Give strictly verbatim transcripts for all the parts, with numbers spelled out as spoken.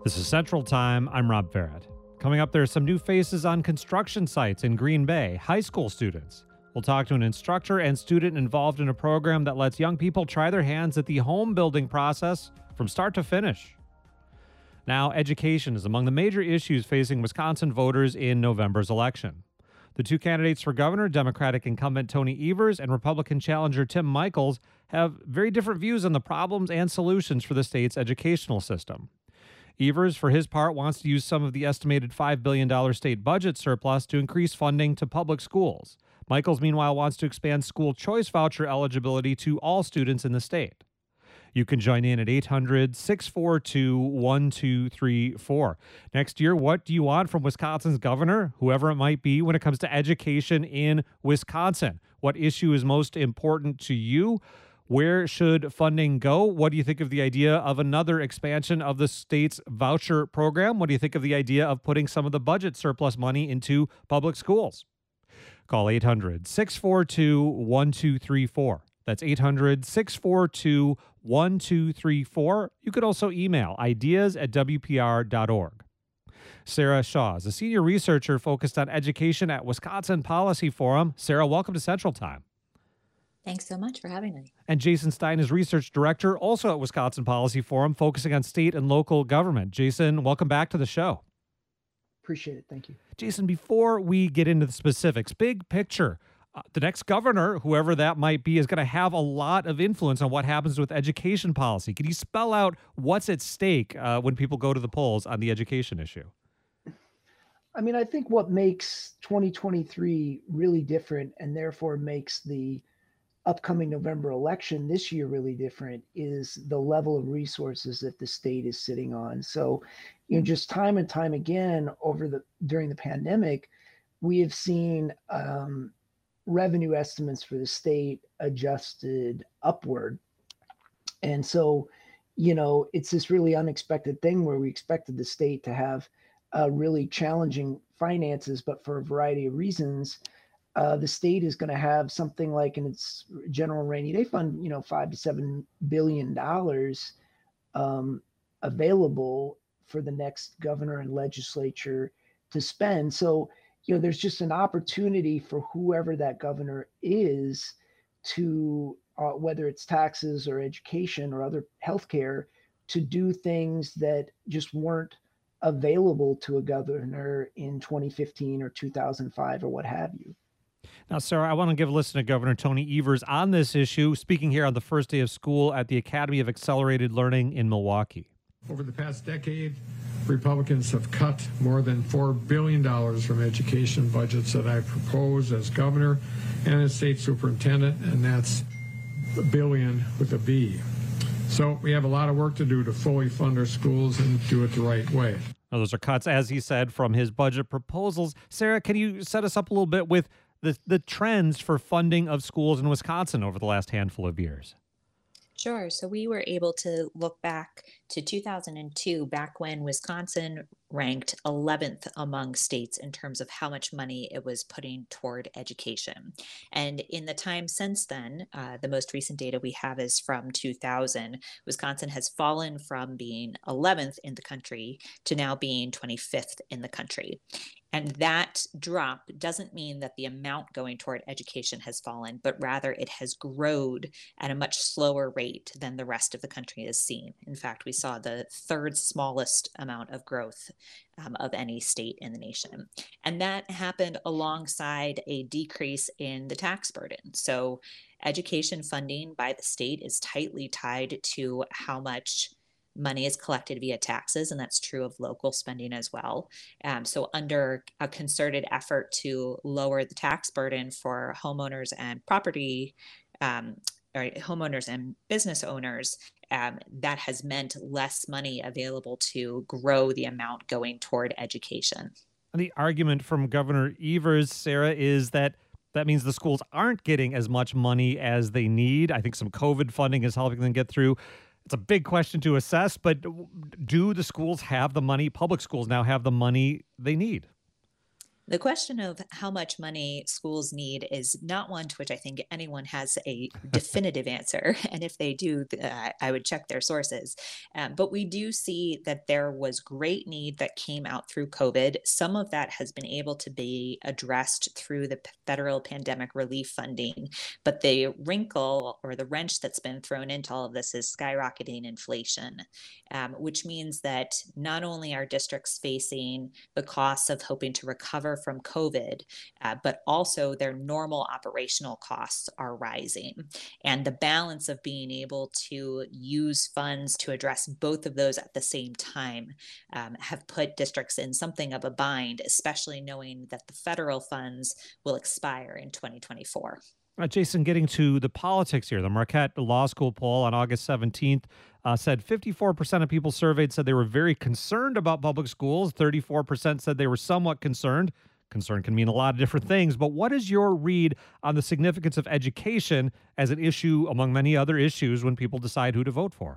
This is Central Time. I'm Rob Farrett. Coming up, there are some new faces on construction sites in Green Bay, high school students. We'll talk to an instructor and student involved in a program that lets young people try their hands at the home building process from start to finish. Now, education is among the major issues facing Wisconsin voters in November's election. The two candidates for governor, Democratic incumbent Tony Evers and Republican challenger Tim Michels, have very different views on the problems and solutions for the state's educational system. Evers, for his part, wants to use some of the estimated five billion dollars state budget surplus to increase funding to public schools. Michels, meanwhile, wants to expand school choice voucher eligibility to all students in the state. You can join in at eight hundred, six four two, one two three four. Next year, what do you want from Wisconsin's governor, whoever it might be, when it comes to education in Wisconsin? What issue is most important to you? Where should funding go? What do you think of the idea of another expansion of the state's voucher program? What do you think of the idea of putting some of the budget surplus money into public schools? Call eight hundred, six four two, one two three four. That's eight hundred, six four two, one two three four. You could also email ideas at w p r dot org. Sarah Shaw is a senior researcher focused on education at Wisconsin Policy Forum. Sarah, welcome to Central Time. Thanks so much for having me. And Jason Stein is research director, also at Wisconsin Policy Forum, focusing on state and local government. Jason, welcome back to the show. Appreciate it. Thank you. Jason, before we get into the specifics, big picture, uh, the next governor, whoever that might be, is going to have a lot of influence on what happens with education policy. Can you spell out what's at stake uh, when people go to the polls on the education issue? I mean, I think what makes twenty twenty-three really different and therefore makes the upcoming November election this year really different is the level of resources that the state is sitting on. So, you know, just time and time again over the during the pandemic, we have seen um, revenue estimates for the state adjusted upward. And so, you know, it's this really unexpected thing where we expected the state to have uh, really challenging finances, but for a variety of reasons, Uh, the state is going to have something like in its general rainy day fund, you know, five to seven billion dollars um, available for the next governor and legislature to spend. So, you know, there's just an opportunity for whoever that governor is to, uh, whether it's taxes or education or other healthcare, to do things that just weren't available to a governor in twenty fifteen or two thousand five or what have you. Now, Sarah, I want to give a listen to Governor Tony Evers on this issue, speaking here on the first day of school at the Academy of Accelerated Learning in Milwaukee. Over the past decade, Republicans have cut more than four billion dollars from education budgets that I proposed as governor and as state superintendent, and that's a billion with a B. So we have a lot of work to do to fully fund our schools and do it the right way. Now, those are cuts, as he said, from his budget proposals. Sarah, can you set us up a little bit with the, the trends for funding of schools in Wisconsin over the last handful of years? Sure. So we were able to look back to two thousand two, back when Wisconsin ranked eleventh among states in terms of how much money it was putting toward education. And in the time since then, uh, the most recent data we have is from two thousand. Wisconsin has fallen from being eleventh in the country to now being twenty-fifth in the country. And that drop doesn't mean that the amount going toward education has fallen, but rather it has grown at a much slower rate than the rest of the country has seen. In fact, we saw the third smallest amount of growth um, of any state in the nation. And that happened alongside a decrease in the tax burden. So education funding by the state is tightly tied to how much money is collected via taxes, and that's true of local spending as well. Um, so under a concerted effort to lower the tax burden for homeowners and property, um, or homeowners and business owners, um, that has meant less money available to grow the amount going toward education. The argument from Governor Evers, Sarah, is that that means the schools aren't getting as much money as they need. I think some COVID funding is helping them get through. It's a big question to assess, but do the schools have the money, public schools now have the money they need? The question of how much money schools need is not one to which I think anyone has a definitive answer. And if they do, uh, I would check their sources. Um, but we do see that there was great need that came out through COVID. Some of that has been able to be addressed through the federal pandemic relief funding. But the wrinkle or the wrench that's been thrown into all of this is skyrocketing inflation, um, which means that not only are districts facing the costs of hoping to recover from COVID, uh, but also their normal operational costs are rising. And the balance of being able to use funds to address both of those at the same time um, have put districts in something of a bind, especially knowing that the federal funds will expire in twenty twenty-four. Uh, Jason, getting to the politics here, the Marquette Law School poll on August seventeenth uh, said fifty-four percent of people surveyed said they were very concerned about public schools. thirty-four percent said they were somewhat concerned. Concern can mean a lot of different things, but what is your read on the significance of education as an issue among many other issues when people decide who to vote for?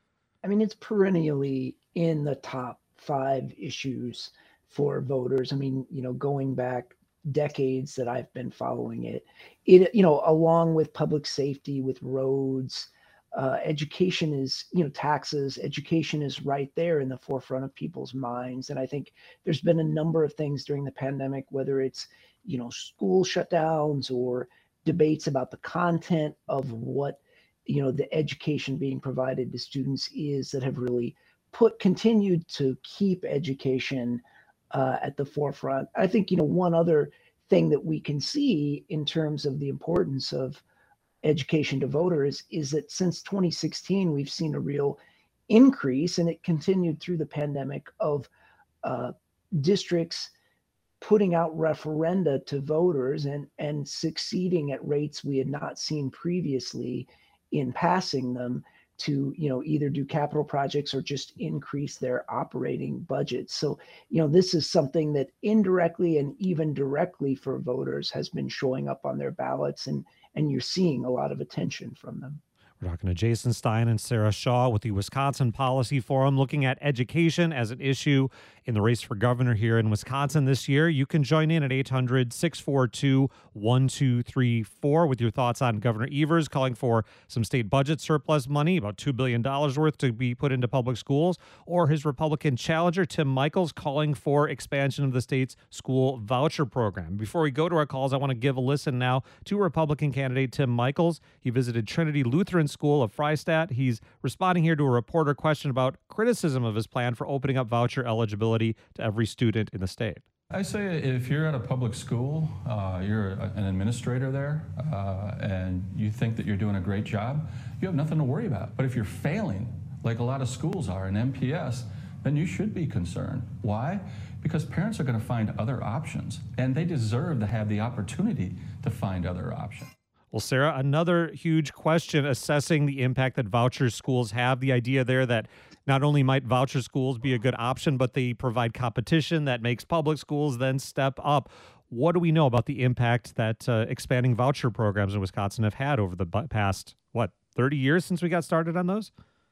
I mean, it's perennially in the top five issues for voters. I mean, you know, going back decades that I've been following it, it, you know, along with public safety, with roads, uh, education is, you know, taxes, education is right there in the forefront of people's minds. And I think there's been a number of things during the pandemic, whether it's, you know, school shutdowns or debates about the content of what, you know, the education being provided to students is, that have really put, continued to keep education uh, at the forefront. I think, you know, one other thing that we can see in terms of the importance of education to voters is that since twenty sixteen, we've seen a real increase, and it continued through the pandemic, of uh, districts putting out referenda to voters and, and succeeding at rates we had not seen previously in passing them to, you know, either do capital projects or just increase their operating budgets. So, you know, this is something that indirectly and even directly for voters has been showing up on their ballots, and and you're seeing a lot of attention from them. We're talking to Jason Stein and Sarah Shaw with the Wisconsin Policy Forum, looking at education as an issue in the race for governor here in Wisconsin this year. You can join in at eight hundred, six four two, one two three four with your thoughts on Governor Evers calling for some state budget surplus money, about two billion dollars worth, to be put into public schools, or his Republican challenger, Tim Michels, calling for expansion of the state's school voucher program. Before we go to our calls, I want to give a listen now to Republican candidate Tim Michels. He visited Trinity Lutheran School of Freistadt. He's responding here to a reporter question about criticism of his plan for opening up voucher eligibility to every student in the state. I say if you're at a public school, uh, you're an administrator there, uh, and you think that you're doing a great job, you have nothing to worry about. But if you're failing, like a lot of schools are in M P S, then you should be concerned. Why? Because parents are going to find other options, and they deserve to have the opportunity to find other options. Well, Sarah, another huge question assessing the impact that voucher schools have. The idea there that not only might voucher schools be a good option, but they provide competition that makes public schools then step up. What do we know about the impact that uh, expanding voucher programs in Wisconsin have had over the past, what, thirty years since we got started on those?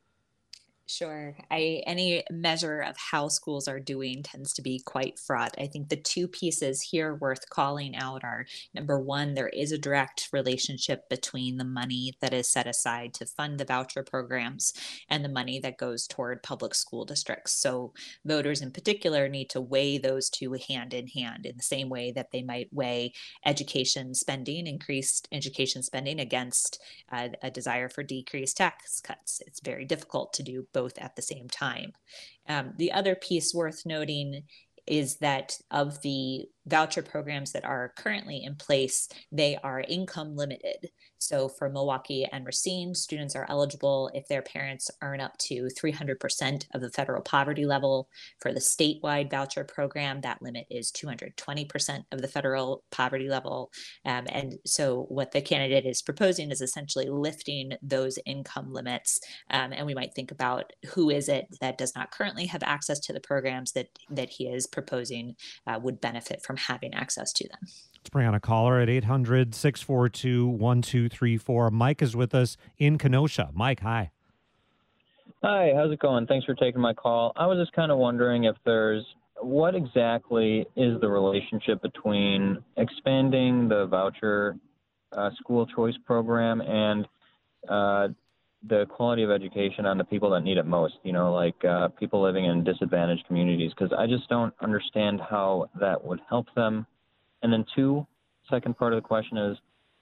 Sure. I, any measure of how schools are doing tends to be quite fraught. I think the two pieces here worth calling out are, number one, there is a direct relationship between the money that is set aside to fund the voucher programs and the money that goes toward public school districts. So voters in particular need to weigh those two hand in hand in the same way that they might weigh education spending, increased education spending against uh, a desire for decreased tax cuts. It's very difficult to do both at the same time. Um, the other piece worth noting is that of the voucher programs that are currently in place, they are income limited. So for Milwaukee and Racine, students are eligible if their parents earn up to three hundred percent of the federal poverty level. For the statewide voucher program, that limit is two hundred twenty percent of the federal poverty level. Um, and so what the candidate is proposing is essentially lifting those income limits. Um, and we might think about who is it that does not currently have access to the programs that, that he is proposing uh, would benefit from having access to them. Let's bring on a caller at eight hundred, six four two, one two three four. Mike is with us in Kenosha. Mike, hi. Hi, how's it going? Thanks for taking my call. I was just kind of wondering if there's what exactly is the relationship between expanding the voucher uh, school choice program and uh, the quality of education on the people that need it most, you know, like uh, people living in disadvantaged communities? Because I just don't understand how that would help them. And then two, second part of the question is,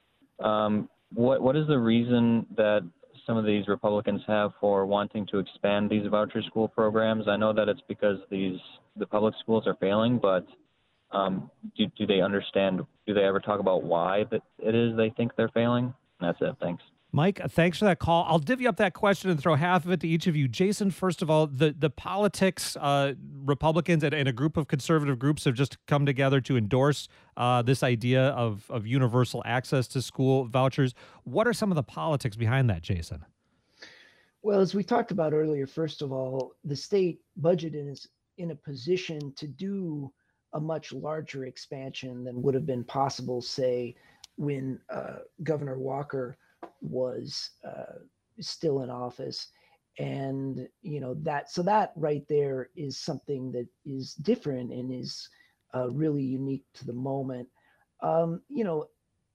um, what what is the reason that some of these Republicans have for wanting to expand these voucher school programs? I know that it's because these the public schools are failing, but um, do, do they understand, do they ever talk about why that it is they think they're failing? That's it. Thanks. Mike, thanks for that call. I'll divvy up that question and throw half of it to each of you. Jason, first of all, the, the politics, uh, Republicans and, and a group of conservative groups have just come together to endorse uh, this idea of, of universal access to school vouchers. What are some of the politics behind that, Jason? Well, as we talked about earlier, first of all, the state budget is in a position to do a much larger expansion than would have been possible, say, when uh, Governor Walker was uh, still in office. And, you know, that, so that right there is something that is different and is uh, really unique to the moment. Um, you know,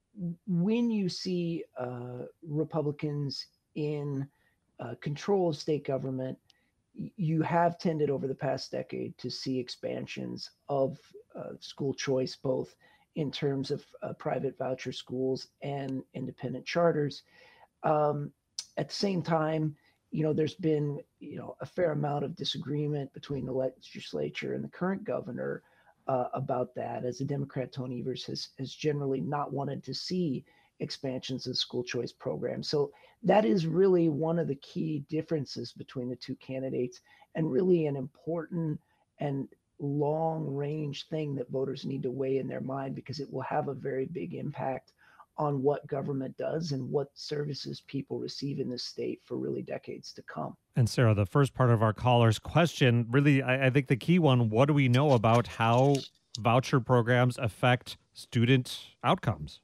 when you see uh, Republicans in uh, control of state government, you have tended over the past decade to see expansions of uh, school choice, both in terms of uh, private voucher schools and independent charters. Um, at the same time, you know, there's been, you know, a fair amount of disagreement between the legislature and the current governor uh, about that, as the Democrat Tony Evers has, has generally not wanted to see expansions of school choice programs. So that is really one of the key differences between the two candidates, and really an important and long range thing that voters need to weigh in their mind, because it will have a very big impact on what government does and what services people receive in this state for really decades to come. And Sarah, the first part of our caller's question, really, I, I think the key one, what do we know about how voucher programs affect student outcomes?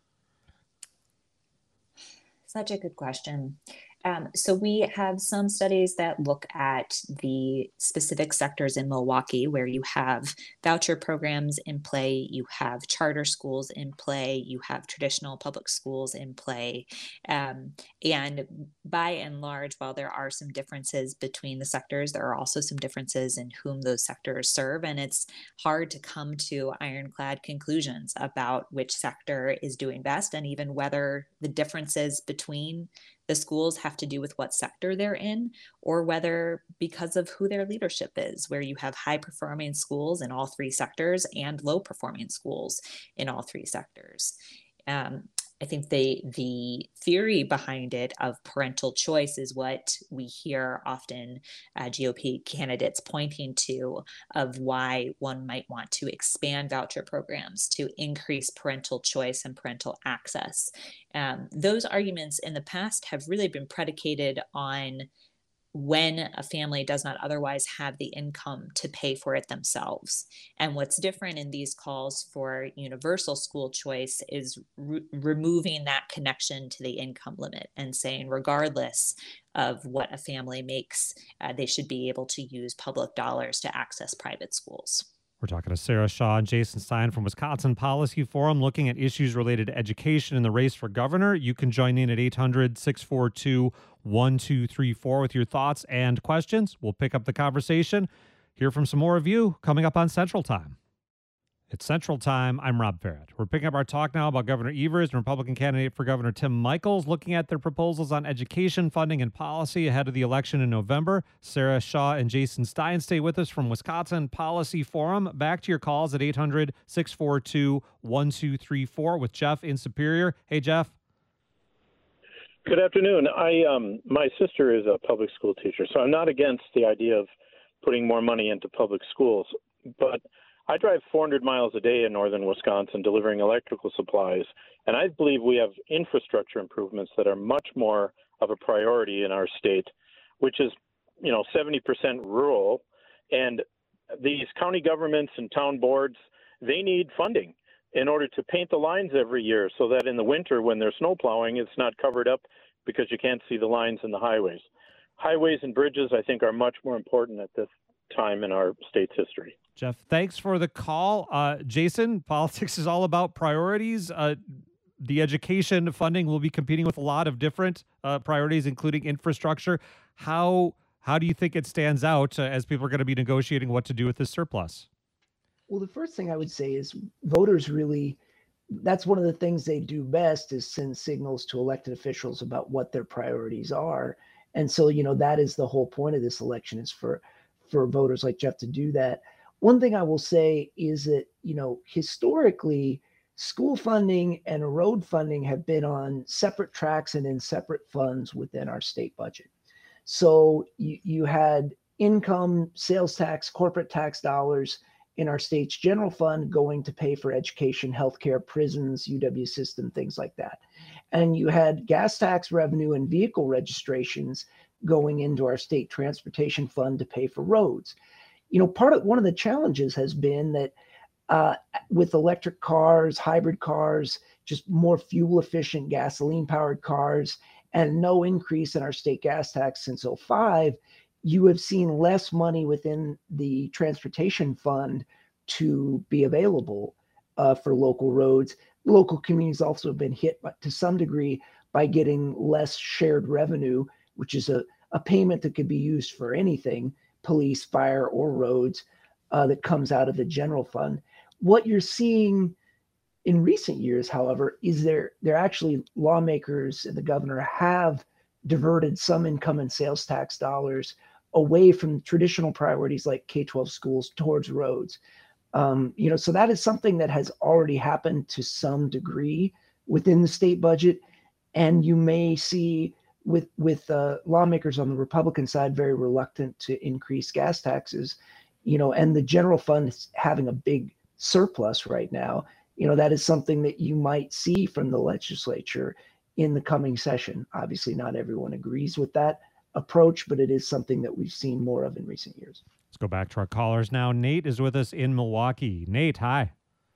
Such a good question. Um, so we have some studies that look at the specific sectors in Milwaukee where you have voucher programs in play, you have charter schools in play, you have traditional public schools in play. Um, and by and large, while there are some differences between the sectors, there are also some differences in whom those sectors serve. And it's hard to come to ironclad conclusions about which sector is doing best, and even whether the differences between the schools have to do with what sector they're in, or whether because of who their leadership is, where you have high performing schools in all three sectors and low performing schools in all three sectors. Um, I think the the theory behind it of parental choice is what we hear often uh, G O P candidates pointing to, of why one might want to expand voucher programs to increase parental choice and parental access. Um, those arguments in the past have really been predicated on when a family does not otherwise have the income to pay for it themselves. And what's different in these calls for universal school choice is re- removing that connection to the income limit and saying, regardless of what a family makes, uh, they should be able to use public dollars to access private schools. We're talking to Sarah Shaw and Jason Stein from Wisconsin Policy Forum, looking at issues related to education in the race for governor. You can join in at eight hundred, six four two, one two three four with your thoughts and questions. We'll pick up the conversation. Hear from some more of you coming up on Central Time. It's Central Time. I'm Rob Barrett. We're picking up our talk now about Governor Evers and Republican candidate for Governor Tim Michels, looking at their proposals on education funding and policy ahead of the election in November. Sarah Shaw and Jason Stein stay with us from Wisconsin Policy Forum. Back to your calls at eight hundred, six four two, one two three four with Jeff in Superior. Hey, Jeff. Good afternoon. I um, my sister is a public school teacher, so I'm not against the idea of putting more money into public schools, but I drive four hundred miles a day in northern Wisconsin delivering electrical supplies, and I believe we have infrastructure improvements that are much more of a priority in our state, which is, you know, seventy percent rural, and these county governments and town boards, they need funding in order to paint the lines every year so that in the winter when they're snow plowing, it's not covered up because you can't see the lines in the highways. Highways and bridges, I think, are much more important at this time in our state's history. Jeff, thanks for the call. Uh, Jason, politics is all about priorities. Uh, the education funding will be competing with a lot of different uh, priorities, including infrastructure. How how do you think it stands out uh, as people are going to be negotiating what to do with this surplus? Well, the first thing I would say is voters really, that's one of the things they do best is send signals to elected officials about what their priorities are. And so, you know, that is the whole point of this election, is for, for voters like Jeff to do that. One thing I will say is that, you know, historically, school funding and road funding have been on separate tracks and in separate funds within our state budget. So you, you had income, sales tax, corporate tax dollars in our state's general fund going to pay for education, healthcare, prisons, U W system, things like that. And you had gas tax revenue and vehicle registrations going into our state transportation fund to pay for roads. You know, part of one of the challenges has been that uh, with electric cars, hybrid cars, just more fuel efficient gasoline powered cars, and no increase in our state gas tax since oh five, you have seen less money within the transportation fund to be available uh, for local roads. Local communities also have been hit by, to some degree by getting less shared revenue, which is a, a payment that could be used for anything, police, fire, or roads, uh, that comes out of the general fund. What you're seeing in recent years, however, is there, there actually lawmakers and the governor have diverted some income and sales tax dollars away from traditional priorities like K twelve schools towards roads. Um, you know, so that is something that has already happened to some degree within the state budget. And you may see with, with uh, lawmakers on the Republican side very reluctant to increase gas taxes, you know, and the general fund is having a big surplus right now. You know, that is something that you might see from the legislature in the coming session. Obviously, not everyone agrees with that approach, but it is something that we've seen more of in recent years. Let's go back to our callers now. Nate is with us in Milwaukee. Nate, hi.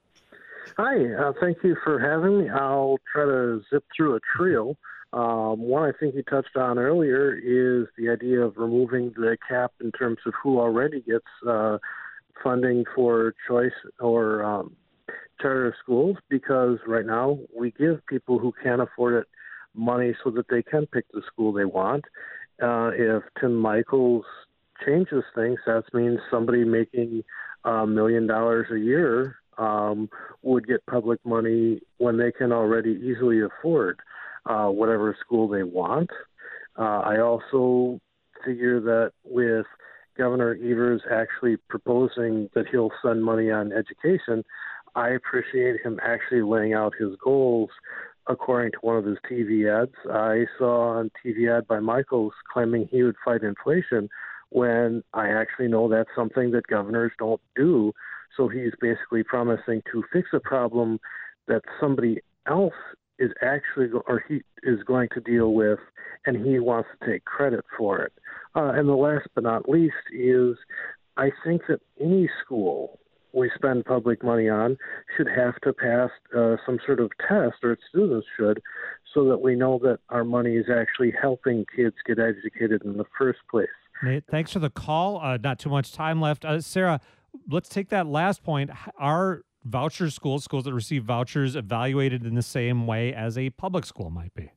Hi, uh, thank you for having me. I'll try to zip through a trio. Um, one I think you touched on earlier is the idea of removing the cap in terms of who already gets uh, funding for choice or um, charter schools, because right now we give people who can't afford it money so that they can pick the school they want. Uh, if Tim Michels changes things, that means somebody making a million dollars a year um, would get public money when they can already easily afford uh, whatever school they want. Uh, I also figure that with Governor Evers actually proposing that he'll spend money on education, I appreciate him actually laying out his goals according to one of his T V ads. I saw on T V ad by Michels claiming he would fight inflation, when I actually know that's something that governors don't do. So he's basically promising to fix a problem that somebody else is actually, or he is going to deal with, and he wants to take credit for it. Uh, and the last but not least is, I think that any school we spend public money on should have to pass uh, some sort of test, or its students should, so that we know that our money is actually helping kids get educated in the first place. Nate, thanks for the call. Uh, not too much time left. Uh, Sarah, let's take that last point. Are voucher schools, schools that receive vouchers, evaluated in the same way as a public school might be?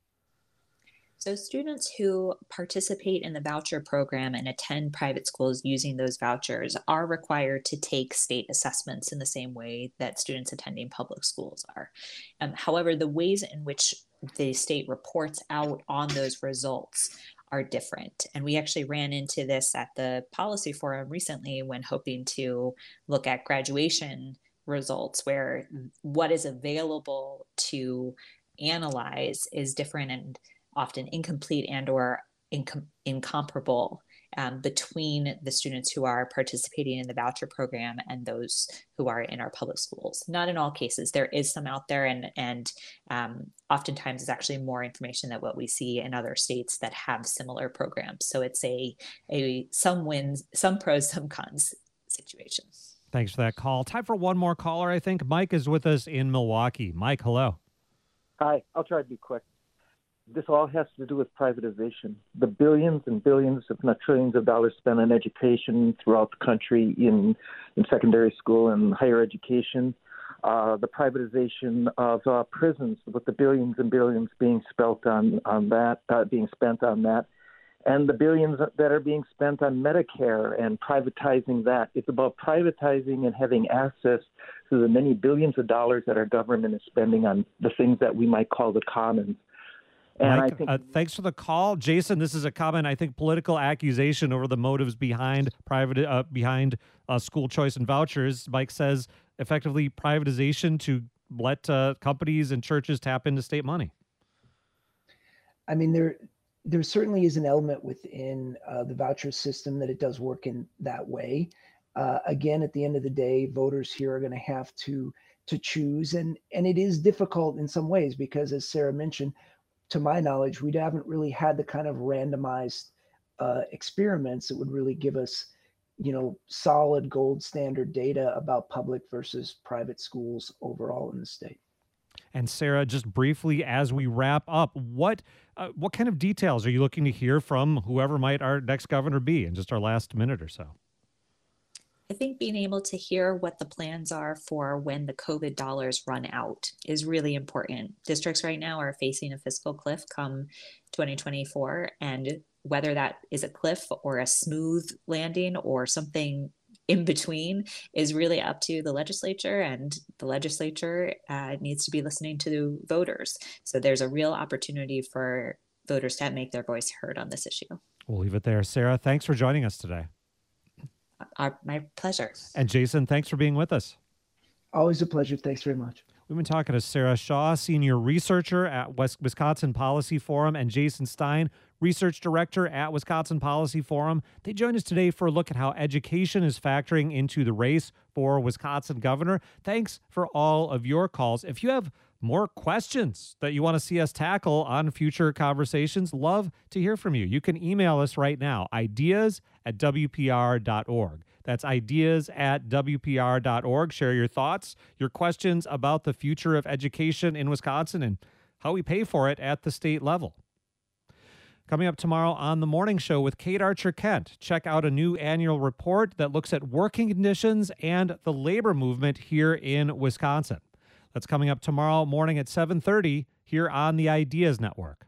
So students who participate in the voucher program and attend private schools using those vouchers are required to take state assessments in the same way that students attending public schools are. Um, however, the ways in which the state reports out on those results are different. And we actually ran into this at the policy forum recently when hoping to look at graduation results, where what is available to analyze is different and often incomplete and or incom- incomparable um, between the students who are participating in the voucher program and those who are in our public schools. Not in all cases. There is some out there, and and um, oftentimes it's actually more information than what we see in other states that have similar programs. So it's a a some wins, some pros, some cons situation. Thanks for that call. Time for one more caller, I think. Mike is with us in Milwaukee. Mike, hello. Hi, I'll try to be quick. this all has to do with privatization. The billions and billions, if not trillions of dollars spent on education throughout the country in, in secondary school and higher education. Uh, the privatization of uh, prisons, with the billions and billions being spent on, on that, uh, being spent on that. And the billions that are being spent on Medicare and privatizing that. It's about privatizing and having access to the many billions of dollars that our government is spending on the things that we might call the commons. And Mike, I think, uh, thanks for the call, Jason. This is a common, I think, political accusation over the motives behind private, uh, behind uh, school choice and vouchers. Mike says effectively privatization to let uh, companies and churches tap into state money. I mean, there there certainly is an element within uh, the voucher system that it does work in that way. Uh, again, at the end of the day, voters here are going to have to to choose, and and it is difficult in some ways because, as Sarah mentioned, to my knowledge, we haven't really had the kind of randomized uh, experiments that would really give us, you know, solid gold standard data about public versus private schools overall in the state. And Sarah, just briefly as we wrap up, what uh, what kind of details are you looking to hear from whoever might our next governor be in just our last minute or so? I think being able to hear what the plans are for when the COVID dollars run out is really important. Districts right now are facing a fiscal cliff come twenty twenty-four, and whether that is a cliff or a smooth landing or something in between is really up to the legislature, and the legislature uh, needs to be listening to voters. So there's a real opportunity for voters to make their voice heard on this issue. We'll leave it there. Sarah, thanks for joining us today. Our, my pleasure. And Jason, thanks for being with us. Always a pleasure. Thanks very much. We've been talking to Sarah Shaw, Senior Researcher at West Wisconsin Policy Forum, and Jason Stein, Research Director at Wisconsin Policy Forum. They joined us today for a look at how education is factoring into the race for Wisconsin governor. Thanks for all of your calls. If you have more questions that you want to see us tackle on future conversations, love to hear from you. You can email us right now, ideas at W P R dot org. That's ideas at W P R dot org. Share your thoughts, your questions about the future of education in Wisconsin and how we pay for it at the state level. Coming up tomorrow on The Morning Show with Kate Archer-Kent, check out a new annual report that looks at working conditions and the labor movement here in Wisconsin. That's coming up tomorrow morning at seven thirty here on the Ideas Network.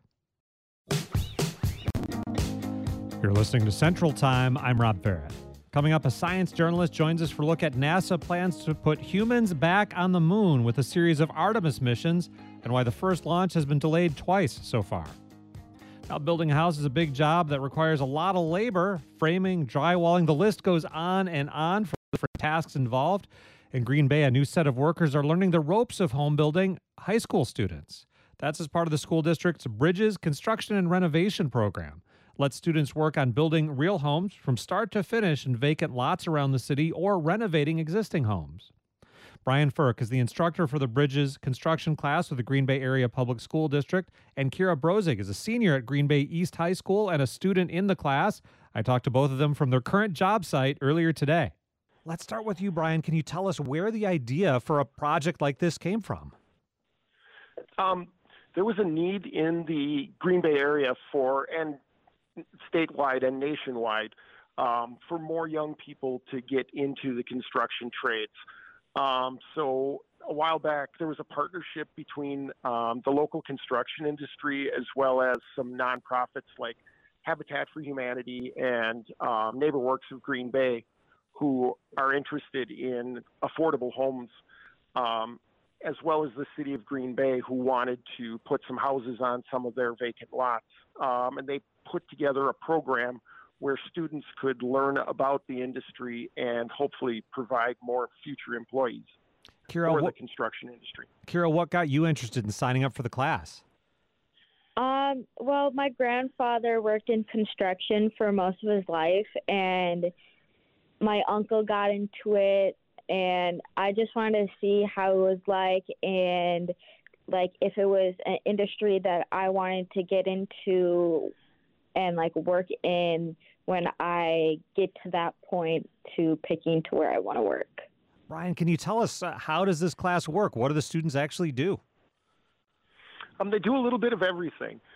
You're listening to Central Time. I'm Rob Barrett. Coming up, a science journalist joins us for a look at NASA plans to put humans back on the moon with a series of Artemis missions and why the first launch has been delayed twice so far. Now, building a house is a big job that requires a lot of labor. Framing, drywalling, the list goes on and on for different tasks involved. In Green Bay, a new set of workers are learning the ropes of home building, high school students. That's as part of the school district's Bridges Construction and Renovation Program. Let students work on building real homes from start to finish in vacant lots around the city or renovating existing homes. Brian Firk is the instructor for the Bridges construction class with the Green Bay Area Public School District, and Kira Brozig is a senior at Green Bay East High School and a student in the class. I talked to both of them from their current job site earlier today. Let's start with you, Brian. Can you tell us where the idea for a project like this came from? Um, there was a need in the Green Bay area for, and statewide and nationwide, um, for more young people to get into the construction trades. Um, so a while back, there was a partnership between um, the local construction industry as well as some nonprofits like Habitat for Humanity and um, Neighbor Works of Green Bay, who are interested in affordable homes, um, as well as the city of Green Bay, who wanted to put some houses on some of their vacant lots. Um, and they put together a program where students could learn about the industry and hopefully provide more future employees Kira, for what, the construction industry. Kira, what got you interested in signing up for the class? Um, well, my grandfather worked in construction for most of his life, and my uncle got into it, and I just wanted to see how it was like, and like if it was an industry that I wanted to get into and like work in when I get to that point to picking to where I want to work. Brian, can you tell us uh, how does this class work? What do the students actually do? Um, they do a little bit of everything.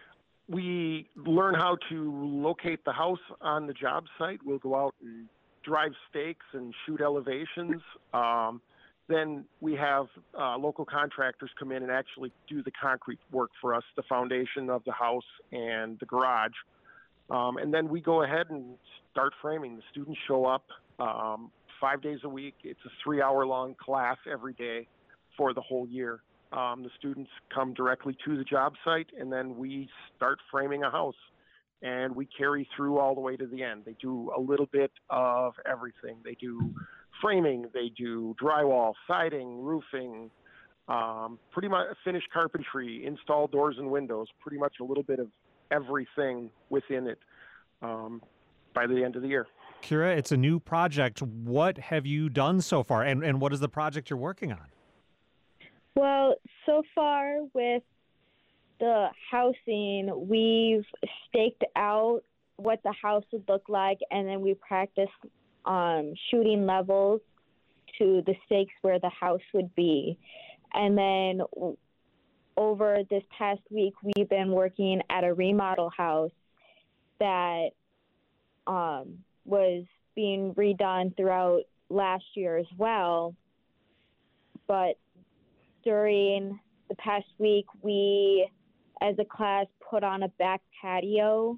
we learn how to locate the house on the job site. We'll go out and drive stakes and shoot elevations. Um, then we have uh, local contractors come in and actually do the concrete work for us, the foundation of the house and the garage. Um, and then we go ahead and start framing. The students show up um, five days a week. It's a three-hour-long class every day for the whole year. Um, the students come directly to the job site, and then we start framing a house. And we carry through all the way to the end. They do a little bit of everything. They do framing, they do drywall, siding, roofing, um, pretty much finished carpentry, install doors and windows, pretty much a little bit of everything within it um, by the end of the year. Kira, it's a new project. What have you done so far, and, and what is the project you're working on? Well, so far with the housing, we've staked out what the house would look like, and then we practiced um, shooting levels to the stakes where the house would be. And then over this past week, we've been working at a remodel house that um, was being redone throughout last year as well. But during the past week, we, as a class, put on a back patio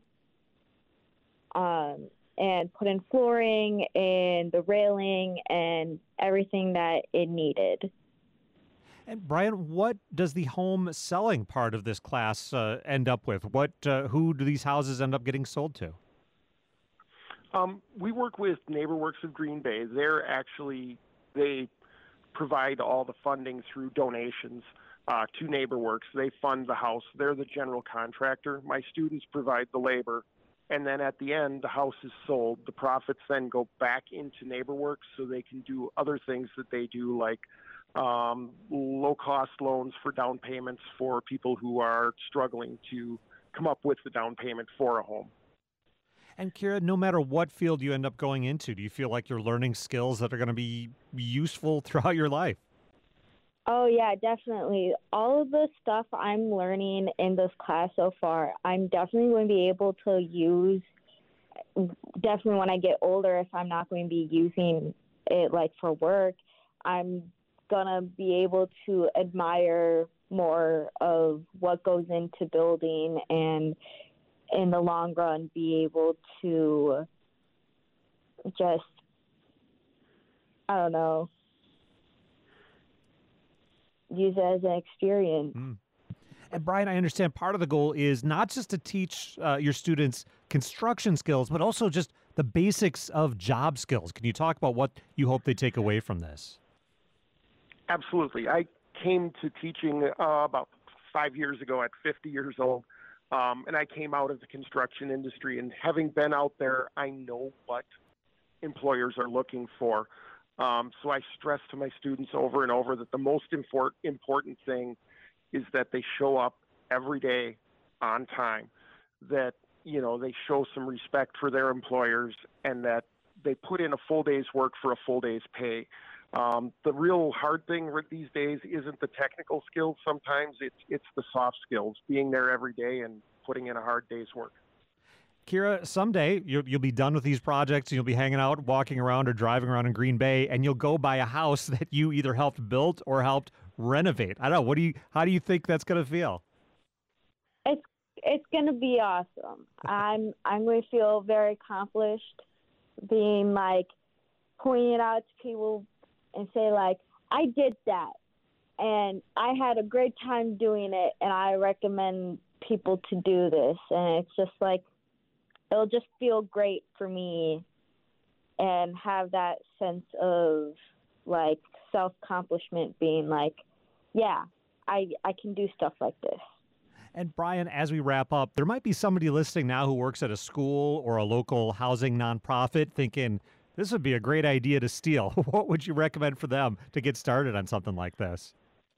um, and put in flooring and the railing and everything that it needed. And Brian, what does the home selling part of this class uh, end up with? What, uh, who do these houses end up getting sold to? Um, we work with NeighborWorks of Green Bay. They're actually, they provide all the funding through donations uh, to NeighborWorks. They fund the house. They're the general contractor. My students provide the labor. And then at the end, the house is sold. The profits then go back into NeighborWorks so they can do other things that they do, like um, low-cost loans for down payments for people who are struggling to come up with the down payment for a home. And Kira, no matter what field you end up going into, do you feel like you're learning skills that are going to be useful throughout your life? Oh, yeah, definitely. All of the stuff I'm learning in this class so far, I'm definitely going to be able to use, definitely when I get older, if I'm not going to be using it like for work, I'm going to be able to admire more of what goes into building and in the long run be able to just, I don't know, use it as an experience. Mm. And Brian, I understand part of the goal is not just to teach uh, your students construction skills, but also just the basics of job skills. Can you talk about what you hope they take away from this? Absolutely. I came to teaching uh, about five years ago at fifty years old, um, and I came out of the construction industry. And having been out there, I know what employers are looking for. Um, so I stress to my students over and over that the most import, important thing is that they show up every day on time, that, you know, they show some respect for their employers, and that they put in a full day's work for a full day's pay. Um, the real hard thing these days isn't the technical skills. Sometimes it's, it's the soft skills, being there every day and putting in a hard day's work. Kira, someday you'll, you'll be done with these projects and you'll be hanging out, walking around or driving around in Green Bay, and you'll go by a house that you either helped build or helped renovate. I don't know. What do you, how do you think that's going to feel? It's, it's going to be awesome. I'm, I'm going to feel very accomplished being like pointing it out to people and say like, I did that and I had a great time doing it, and I recommend people to do this. And it's just like, it'll just feel great for me and have that sense of like self-accomplishment, being like, yeah, I, I can do stuff like this. And Brian, as we wrap up, there might be somebody listening now who works at a school or a local housing nonprofit thinking, this would be a great idea to steal. What would you recommend for them to get started on something like this?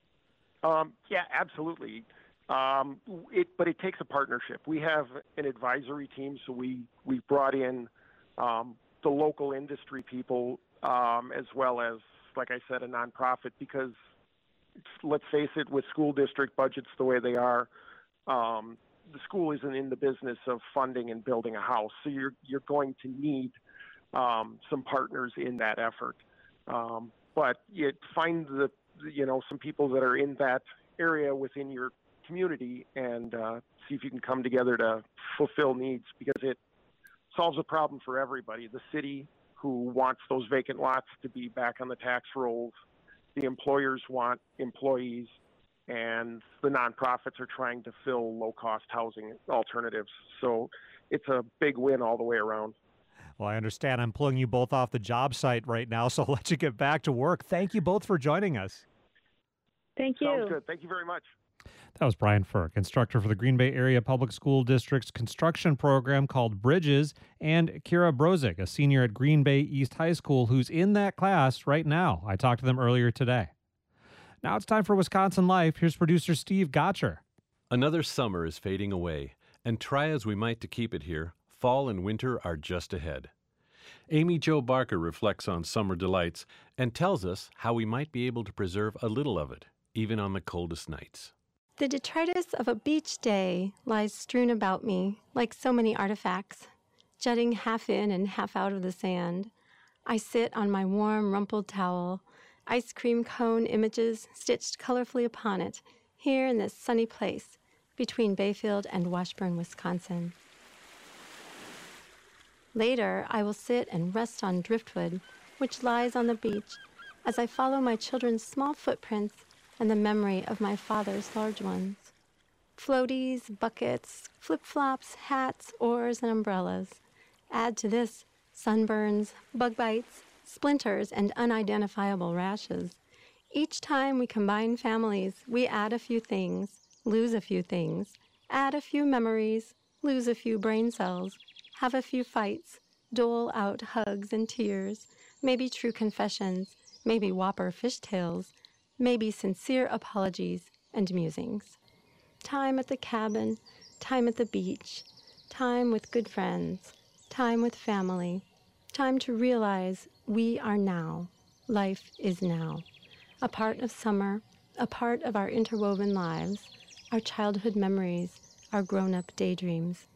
Um, yeah, absolutely. Um, it, but it takes a partnership. We have an advisory team, so we, we brought in um, the local industry people um, as well as, like I said, a nonprofit, because let's face it, with school district budgets the way they are, um, the school isn't in the business of funding and building a house, so you're you're going to need um, some partners in that effort. Um, but you find the you know some people that are in that area within your community and uh, see if you can come together to fulfill needs, because it solves a problem for everybody. The city, who wants those vacant lots to be back on the tax rolls, the employers want employees, and the nonprofits are trying to fill low-cost housing alternatives. So it's a big win all the way around. Well, I understand I'm pulling you both off the job site right now, so I'll let you get back to work. Thank you both for joining us. Thank you. Sounds good. Thank you very much. That was Brian Furk, instructor for the Green Bay Area Public School District's construction program called Bridges, and Kira Brozik, a senior at Green Bay East High School, who's in that class right now. I talked to them earlier today. Now it's time for Wisconsin Life. Here's producer Steve Gotcher. Another summer is fading away, and try as we might to keep it here, fall and winter are just ahead. Amy Jo Barker reflects on summer delights and tells us how we might be able to preserve a little of it, even on the coldest nights. The detritus of a beach day lies strewn about me like so many artifacts, jutting half in and half out of the sand. I sit on my warm, rumpled towel, ice cream cone images stitched colorfully upon it, here in this sunny place between Bayfield and Washburn, Wisconsin. Later, I will sit and rest on driftwood, which lies on the beach, as I follow my children's small footprints and the memory of my father's large ones. Floaties, buckets, flip-flops, hats, oars, and umbrellas. Add to this sunburns, bug bites, splinters, and unidentifiable rashes. Each time we combine families, we add a few things, lose a few things, add a few memories, lose a few brain cells, have a few fights, dole out hugs and tears, maybe true confessions, maybe whopper fishtails, maybe sincere apologies and musings. Time at the cabin, time at the beach, time with good friends, time with family, time to realize we are now, life is now, a part of summer, a part of our interwoven lives, our childhood memories, our grown-up daydreams.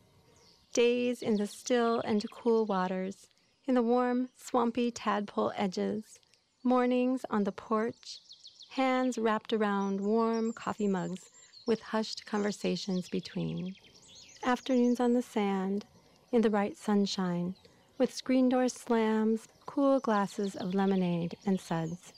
Days in the still and cool waters, in the warm, swampy tadpole edges, mornings on the porch, hands wrapped around warm coffee mugs with hushed conversations between. Afternoons on the sand, in the bright sunshine, with screen door slams, cool glasses of lemonade and suds.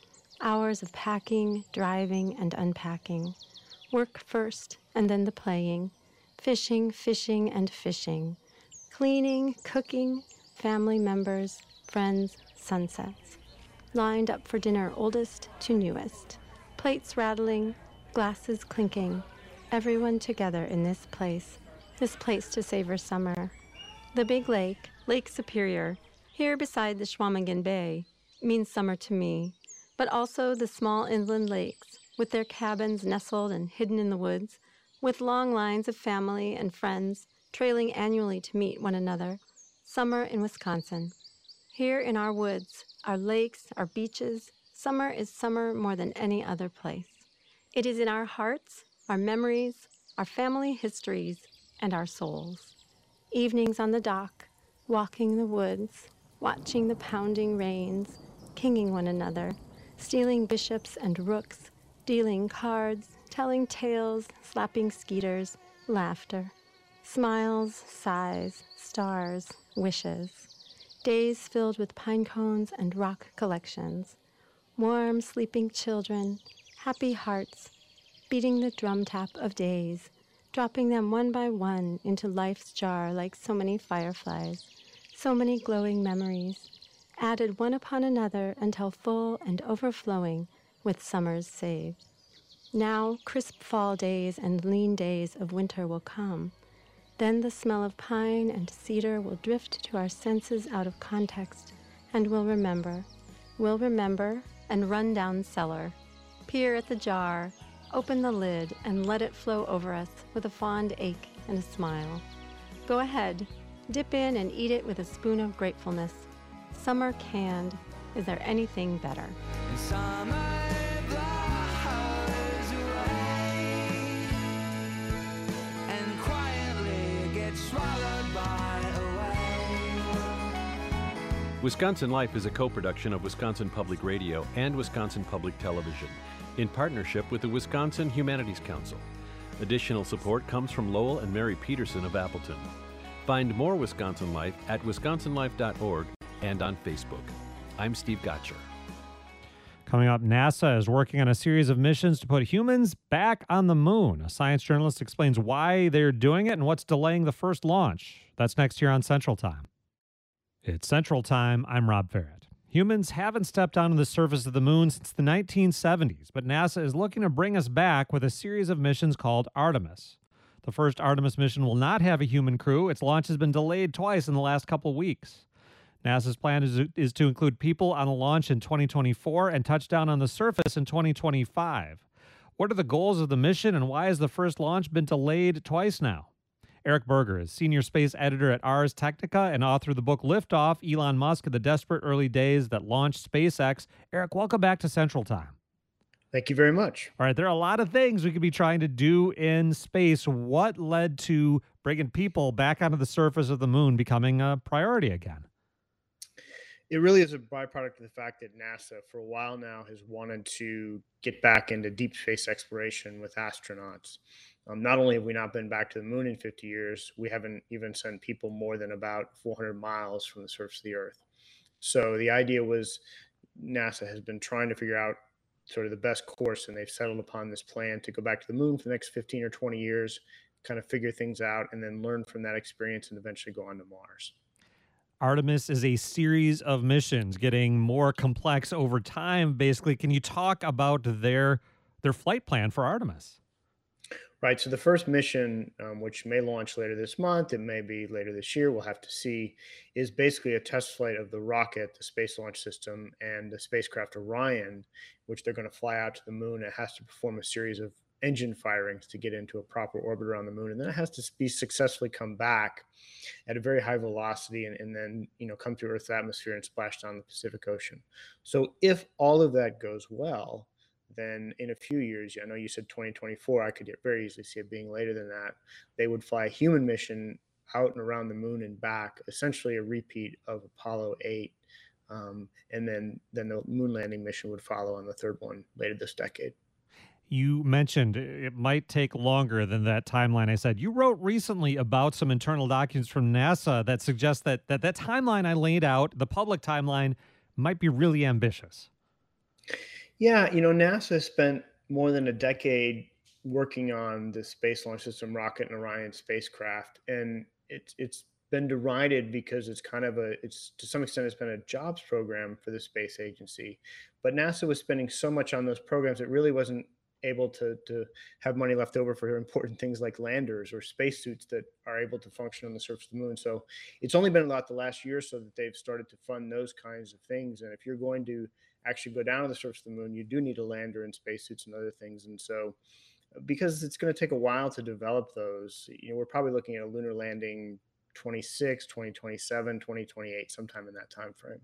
Hours of packing, driving, and unpacking. Work first, and then the playing. Fishing, fishing, and fishing. Cleaning, cooking, family members, friends, sunsets. Lined up for dinner, oldest to newest. Plates rattling, glasses clinking. Everyone together in this place, this place to savor summer. The big lake, Lake Superior, here beside the Chequamegon Bay, means summer to me, but also the small inland lakes, with their cabins nestled and hidden in the woods, with long lines of family and friends trailing annually to meet one another. Summer in Wisconsin. Here in our woods, our lakes, our beaches, summer is summer more than any other place. It is in our hearts, our memories, our family histories, and our souls. Evenings on the dock, walking the woods, watching the pounding rains, kinging one another, stealing bishops and rooks, dealing cards, telling tales, slapping skeeters, laughter, smiles, sighs, stars, wishes, days filled with pine cones and rock collections, warm, sleeping children, happy hearts, beating the drum tap of days, dropping them one by one into life's jar like so many fireflies, so many glowing memories, added one upon another until full and overflowing with summers saved. Now crisp fall days and lean days of winter will come. Then the smell of pine and cedar will drift to our senses out of context, and we'll remember, we'll remember and run down cellar, peer at the jar, open the lid, and let it flow over us with a fond ache and a smile. Go ahead, dip in and eat it with a spoon of gratefulness. Summer canned. Is there anything better? Summer blows away, and Wisconsin Life is a co-production of Wisconsin Public Radio and Wisconsin Public Television in partnership with the Wisconsin Humanities Council. Additional support comes from Lowell and Mary Peterson of Appleton. Find more Wisconsin Life at wisconsin life dot org and on Facebook. I'm Steve Gotcher. Coming up, NASA is working on a series of missions to put humans back on the moon. A science journalist explains why they're doing it and what's delaying the first launch. That's next here on Central Time. It's Central Time. I'm Rob Farrett. Humans haven't stepped onto the surface of the moon since the nineteen seventies, but NASA is looking to bring us back with a series of missions called Artemis. The first Artemis mission will not have a human crew. Its launch has been delayed twice in the last couple of weeks. NASA's plan is, is to include people on a launch in twenty twenty-four and touchdown on the surface in twenty twenty-five. What are the goals of the mission, and why has the first launch been delayed twice now? Eric Berger is senior space editor at Ars Technica and author of the book Liftoff, Elon Musk and the Desperate Early Days That Launched SpaceX. Eric, welcome back to Central Time. Thank you very much. All right, there are a lot of things we could be trying to do in space. What led to bringing people back onto the surface of the moon becoming a priority again? It really is a byproduct of the fact that NASA, for a while now, has wanted to get back into deep space exploration with astronauts. Um, not only have we not been back to the moon in fifty years, we haven't even sent people more than about four hundred miles from the surface of the Earth. So the idea was NASA has been trying to figure out sort of the best course, and they've settled upon this plan to go back to the moon for the next fifteen or twenty years, kind of figure things out, and then learn from that experience and eventually go on to Mars. Artemis is a series of missions getting more complex over time. Basically, can you talk about their their flight plan for Artemis? Right. So the first mission, um, which may launch later this month, it may be later this year, we'll have to see, is basically a test flight of the rocket, the Space Launch System, and the spacecraft Orion, which they're going to fly out to the moon. It has to perform a series of engine firings to get into a proper orbit around the moon, and then it has to be successfully come back at a very high velocity and, and then you know come through Earth's atmosphere and splash down the Pacific Ocean. So if all of that goes well, then in a few years, I know you said twenty twenty-four, I could very easily see it being later than that, they would fly a human mission out and around the moon and back, essentially a repeat of Apollo eight. Um, and then, then the moon landing mission would follow on the third one later this decade. You mentioned it might take longer than that timeline I said. You wrote recently about some internal documents from NASA that suggest that that, that timeline I laid out, the public timeline, might be really ambitious. Yeah, you know, NASA spent more than a decade working on the Space Launch System rocket and Orion spacecraft, and it's it's been derided because it's kind of a it's to some extent it's been a jobs program for the space agency. But NASA was spending so much on those programs, it really wasn't able to to have money left over for important things like landers or spacesuits that are able to function on the surface of the moon. So it's only been about the last year or so that they've started to fund those kinds of things. And if you're going to actually go down to the surface of the moon, you do need a lander and spacesuits and other things. And so because it's going to take a while to develop those, you know, we're probably looking at a lunar landing twenty-six, twenty twenty-seven, twenty twenty-eight, sometime in that time frame.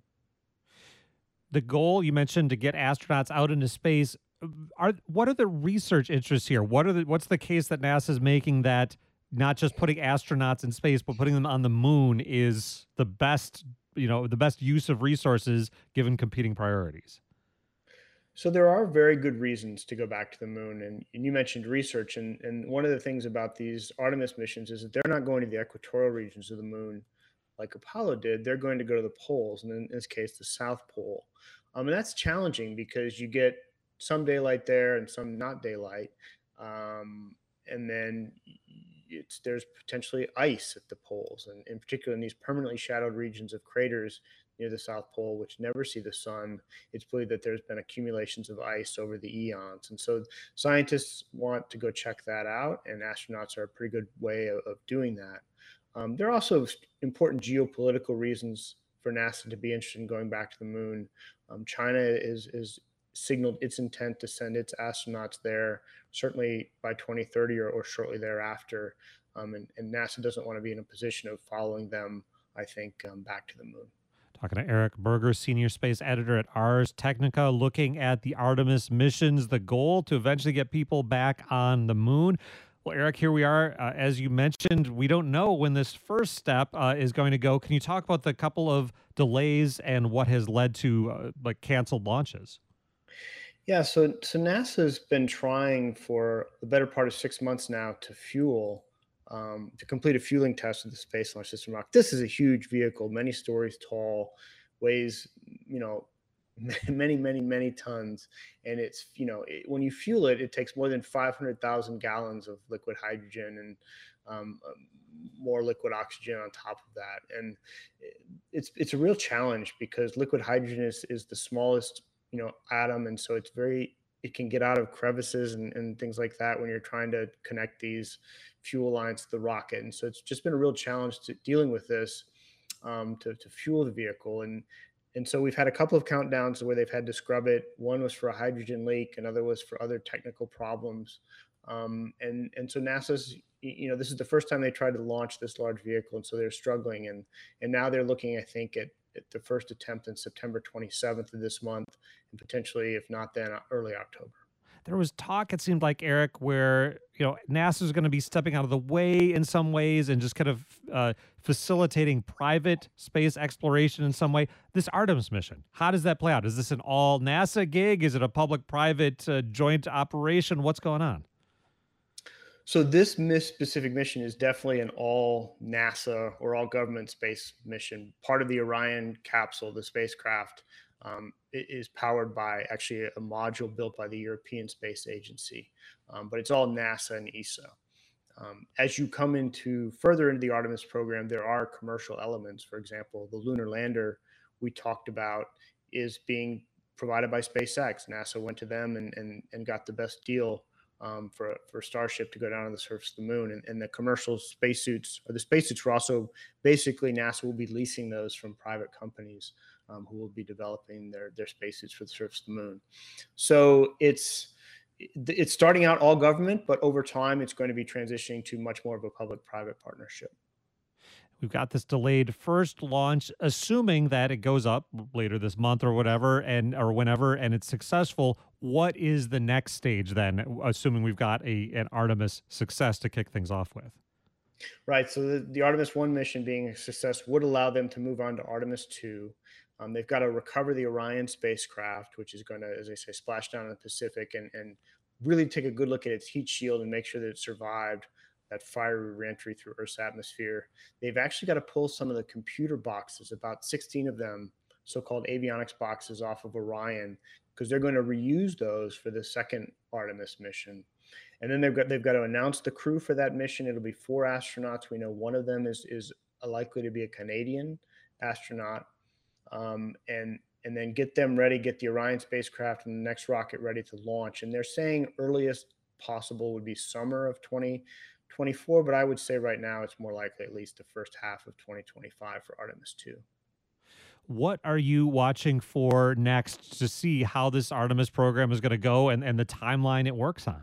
The goal you mentioned to get astronauts out into space, are what are the research interests here? What are the what's the case that NASA is making that not just putting astronauts in space, but putting them on the moon is the best, you know, the best use of resources given competing priorities? So there are very good reasons to go back to the moon. And, and you mentioned research. And, and one of the things about these Artemis missions is that they're not going to the equatorial regions of the moon like Apollo did. They're going to go to the poles, and in this case, the South Pole. Um, and that's challenging because you get some daylight there and some not daylight. Um, and then it's, there's potentially ice at the poles, and in particular in these permanently shadowed regions of craters near the South Pole, which never see the sun. It's believed that there's been accumulations of ice over the eons. And so scientists want to go check that out, and astronauts are a pretty good way of, of doing that. Um, there are also important geopolitical reasons for NASA to be interested in going back to the moon. Um, China is, is signaled its intent to send its astronauts there, certainly by twenty thirty or, or shortly thereafter. Um, and, and NASA doesn't want to be in a position of following them, I think, um, back to the moon. Talking to Eric Berger, senior space editor at Ars Technica, looking at the Artemis missions, the goal to eventually get people back on the moon. Well, Eric, here we are. Uh, as you mentioned, we don't know when this first step uh, is going to go. Can you talk about the couple of delays and what has led to uh, like canceled launches? Yeah, so so NASA's been trying for the better part of six months now to fuel, um, to complete a fueling test of the Space Launch System rocket. This is a huge vehicle, many stories tall, weighs, you know, many, many, many tons. And it's, you know, it, when you fuel it, it takes more than five hundred thousand gallons of liquid hydrogen and um, um, more liquid oxygen on top of that. And it's it's a real challenge because liquid hydrogen is, is the smallest, you know, atom. And so it's very, it can get out of crevices and, and things like that when you're trying to connect these fuel lines to the rocket. And so it's just been a real challenge to dealing with this um, to, to fuel the vehicle. And And so we've had a couple of countdowns where they've had to scrub it. One was for a hydrogen leak, another was for other technical problems. Um, and, and so NASA's, you know, this is the first time they tried to launch this large vehicle. And so they're struggling. And, and now they're looking, I think, at, at the first attempt in September twenty-seventh of this month, and potentially, if not then, early October. There was talk, it seemed like, Eric, where, you know, NASA's going to be stepping out of the way in some ways and just kind of uh, facilitating private space exploration in some way. This Artemis mission, how does that play out? Is this an all NASA gig? Is it a public-private uh, joint operation? What's going on? So this miss specific mission is definitely an all NASA or all government space mission. Part of the Orion capsule, the spacecraft, Um, it is powered by actually a module built by the European Space Agency, um, but it's all NASA and E S A. Um, as you come into further into the Artemis program, there are commercial elements. For example, the lunar lander we talked about is being provided by SpaceX. NASA went to them and, and, and got the best deal um, for, for Starship to go down on the surface of the moon. And, and the commercial spacesuits, or the spacesuits were also, basically NASA will be leasing those from private companies um, who will be developing their, their spacesuits for the surface of the moon. So it's, it's starting out all government, but over time it's going to be transitioning to much more of a public-private partnership. We've got this delayed first launch, assuming that it goes up later this month or whatever, and or whenever, and it's successful. What is the next stage then, assuming we've got a an Artemis success to kick things off with? Right. So the, the Artemis one mission being a success would allow them to move on to Artemis two. Um, they've got to recover the Orion spacecraft, which is going to, as I say, splash down in the Pacific and, and really take a good look at its heat shield and make sure that it survived that fiery reentry through Earth's atmosphere. They've actually got to pull some of the computer boxes, about sixteen of them, so-called avionics boxes, off of Orion, because they're going to reuse those for the second Artemis mission. And then they've got they've got to announce the crew for that mission. It'll be four astronauts. We know one of them is is likely to be a Canadian astronaut, um, and and then get them ready, get the Orion spacecraft and the next rocket ready to launch. And they're saying earliest possible would be summer of twenty twenty-four, but I would say right now it's more likely at least the first half of twenty twenty-five for Artemis two. What are you watching for next to see how this Artemis program is going to go and, and the timeline it works on?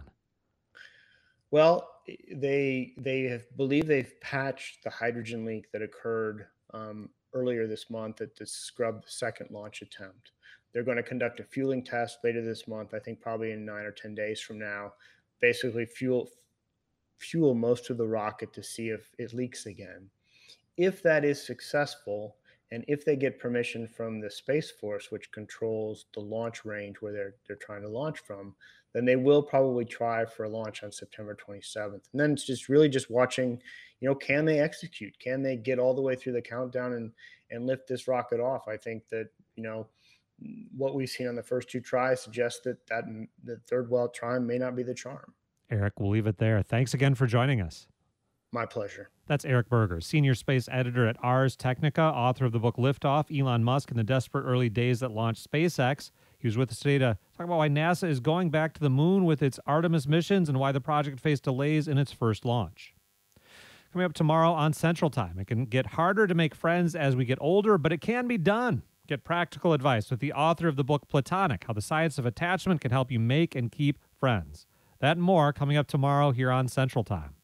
Well, they they have believe they've patched the hydrogen leak that occurred um, earlier this month that to scrub the second launch attempt. They're going to conduct a fueling test later this month, I think probably in nine or ten days from now, basically fuel fuel most of the rocket to see if it leaks again. If that is successful, and if they get permission from the Space Force, which controls the launch range where they're they're trying to launch from, then they will probably try for a launch on September twenty-seventh. And then it's just really just watching, you know, can they execute? Can they get all the way through the countdown and and lift this rocket off? I think that, you know, what we've seen on the first two tries suggests that that the third well try may not be the charm. Eric, we'll leave it there. Thanks again for joining us. My pleasure. That's Eric Berger, senior space editor at Ars Technica, author of the book Liftoff, Elon Musk and the Desperate Early Days That Launched SpaceX. He was with us today to talk about why NASA is going back to the moon with its Artemis missions and why the project faced delays in its first launch. Coming up tomorrow on Central Time, it can get harder to make friends as we get older, but it can be done. Get practical advice with the author of the book Platonic, How the Science of Attachment Can Help You Make and Keep Friends. That and more coming up tomorrow here on Central Time.